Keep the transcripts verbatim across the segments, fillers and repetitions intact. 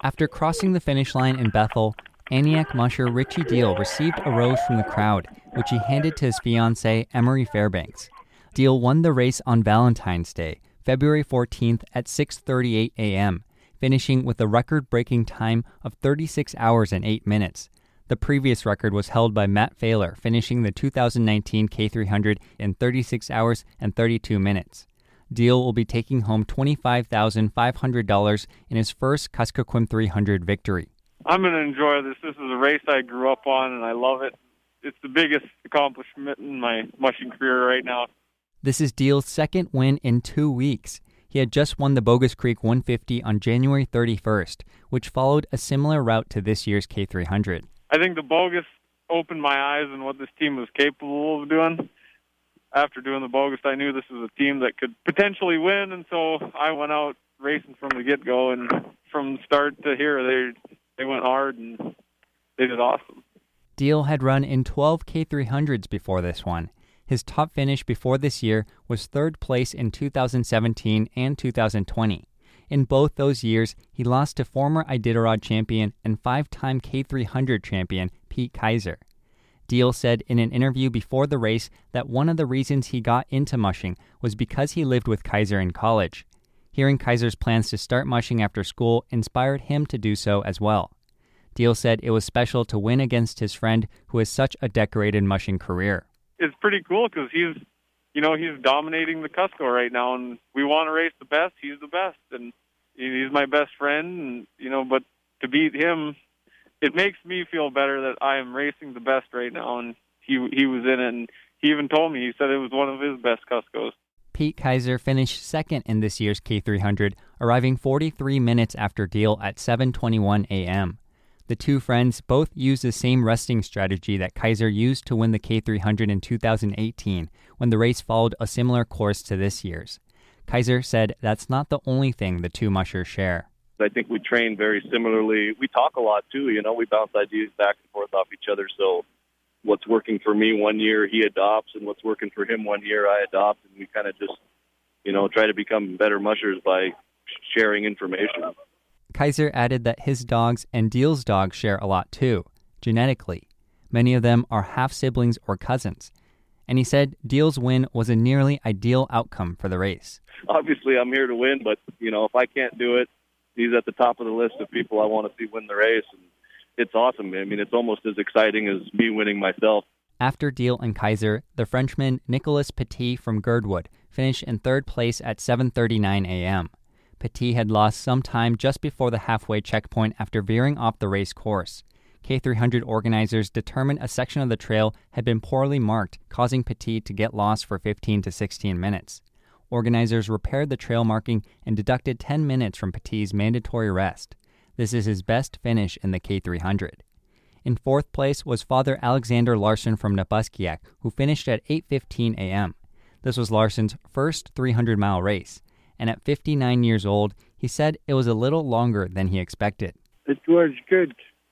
After crossing the finish line in Bethel, Aniak musher Richie Deal received a rose from the crowd, which he handed to his fiancée, Emery Fairbanks. Deal won the race on Valentine's Day, February fourteenth at six thirty-eight a.m., finishing with a record-breaking time of thirty-six hours and eight minutes. The previous record was held by Matt Failer, finishing the two thousand nineteen K three hundred in thirty-six hours and thirty-two minutes. Deal will be taking home twenty-five thousand five hundred dollars in his first Kuskokwim three hundred victory. I'm going to enjoy this. This is a race I grew up on, and I love it. It's the biggest accomplishment in my mushing career right now. This is Deal's second win in two weeks. He had just won the Bogus Creek one fifty on January thirty-first, which followed a similar route to this year's K three hundred. I think the Bogus opened my eyes on what this team was capable of doing. After doing the Bogus, I knew this was a team that could potentially win, and so I went out racing from the get-go, and from start to here, they they went hard, and they did awesome. Deal had run in twelve K three hundreds before this one. His top finish before this year was third place in two thousand seventeen and two thousand twenty. In both those years, he lost to former Iditarod champion and five-time K three hundred champion Pete Kaiser. Deal said in an interview before the race that one of the reasons he got into mushing was because he lived with Kaiser in college. Hearing Kaiser's plans to start mushing after school inspired him to do so as well. Deal said it was special to win against his friend who has such a decorated mushing career. It's pretty cool because he's, you know, he's dominating the Cusco right now, and we want to race the best. He's the best, and he's my best friend, and, you know, but to beat him, it makes me feel better that I am racing the best right now, and he he was in it, and he even told me, he said it was one of his best Cuscos. Pete Kaiser finished second in this year's K three hundred, arriving forty-three minutes after Deal at seven twenty-one a.m. The two friends both used the same resting strategy that Kaiser used to win the K three hundred in two thousand eighteen, when the race followed a similar course to this year's. Kaiser said that's not the only thing the two mushers share. I think we train very similarly. We talk a lot, too. You know, we bounce ideas back and forth off each other. So what's working for me one year, he adopts, and what's working for him one year, I adopt. And we kind of just, you know, try to become better mushers by sharing information. Kaiser added that his dogs and Deal's dogs share a lot, too, genetically. Many of them are half-siblings or cousins. And he said Deal's win was a nearly ideal outcome for the race. Obviously, I'm here to win, but, you know, if I can't do it, he's at the top of the list of people I want to see win the race. And it's awesome. I mean, it's almost as exciting as me winning myself. After Deal and Kaiser, the Frenchman Nicolas Petit from Girdwood finished in third place at seven thirty-nine a.m. Petit had lost some time just before the halfway checkpoint after veering off the race course. K three hundred organizers determined a section of the trail had been poorly marked, causing Petit to get lost for fifteen to sixteen minutes. Organizers repaired the trail marking and deducted ten minutes from Petit's mandatory rest. This is his best finish in the K three hundred. In fourth place was Father Alexander Larson from Nabuskiak, who finished at eight fifteen a.m. This was Larson's first three hundred mile race, and at fifty-nine years old, he said it was a little longer than he expected. It was good.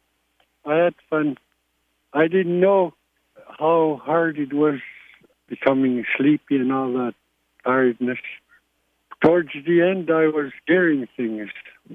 I had fun. I didn't know how hard it was becoming sleepy and all that tiredness. Towards the end, I was hearing things.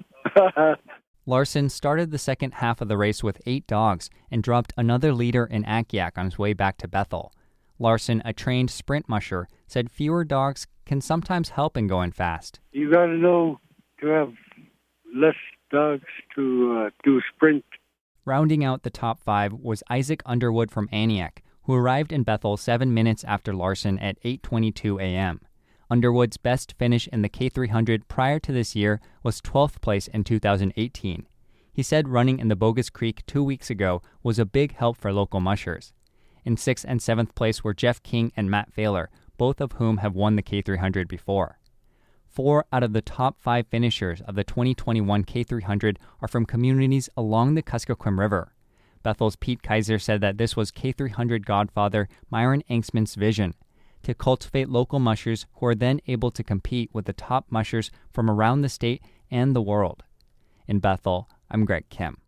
Larson started the second half of the race with eight dogs and dropped another leader in Akiak on his way back to Bethel. Larson, a trained sprint musher, said fewer dogs can sometimes help in going fast. You got to know to have less dogs to uh, do sprint. Rounding out the top five was Isaac Underwood from Aniak, who arrived in Bethel seven minutes after Larson at eight twenty-two a.m. Underwood's best finish in the K three hundred prior to this year was twelfth place in two thousand eighteen. He said running in the Bogus Creek two weeks ago was a big help for local mushers. In sixth and seventh place were Jeff King and Matt Failer, both of whom have won the K three hundred before. Four out of the top five finishers of the twenty twenty-one K three hundred are from communities along the Kuskokwim River. Bethel's Pete Kaiser said that this was K three hundred godfather Myron Anksman's vision, to cultivate local mushers who are then able to compete with the top mushers from around the state and the world. In Bethel, I'm Greg Kim.